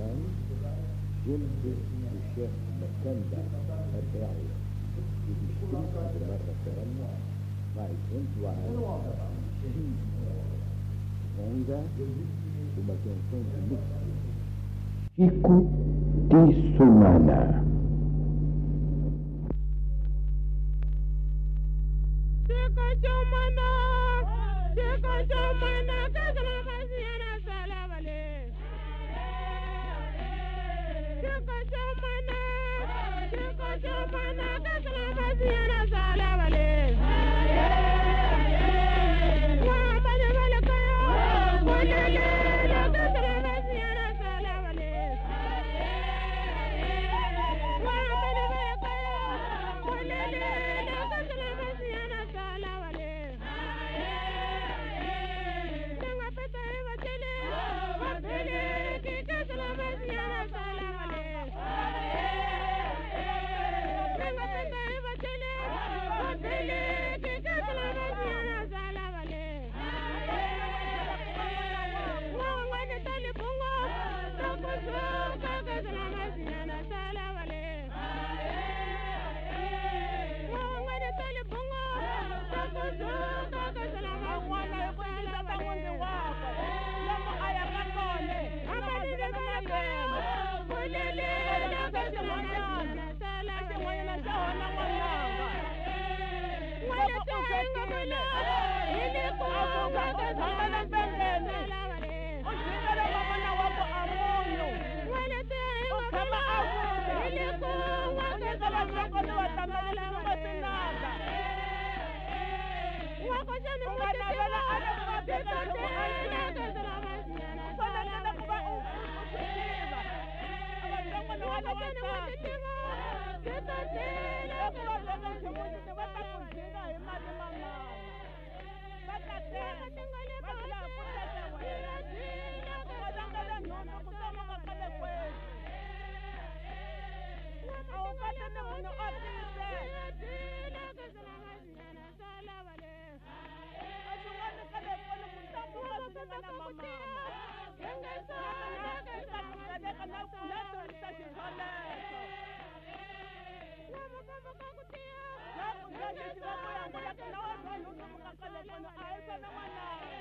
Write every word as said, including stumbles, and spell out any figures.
الآن جلد الشيخ مكاندا الداعي في بيشترك بالمرة كرمنا مع الكنت وعلى عند ومكان كنت Chico de Sumana. Chico Chumana, Chico Chumana, Kasama Kasiana Salavale. Chico Chumana, Chico Chumana, Kasama Kasiana Salavale. Wamane Valakayo, Walele, Kasama Kasiana Salavale. Wamane Valakayo, Walele, Kasama Kasiana Salavale. Nanga peta eva chele, wapele, Kasama Kasiana Salavale. Nanga peta eva chele, wapele, Kasama Kasiana Salavale. Wangwane tali bungo, tokuso, Kasama Kasiana Salavale. Wangwane tali bungo, tokuso, Kasama Kasiana Salavale. Amalile malakemo, ulele, Kasama Kasiana Salavale. Wale tenga mula, ili kuwa Kasama Kasiana Salavale. Wale tenga mula, ili kuwa Kasama Kasiana Salavale. Wako jani mutitiwa, titotela Kasama Kasiana Salavale. Wako jani mutitiwa, titotela Kasama Kasiana Salavale. Wama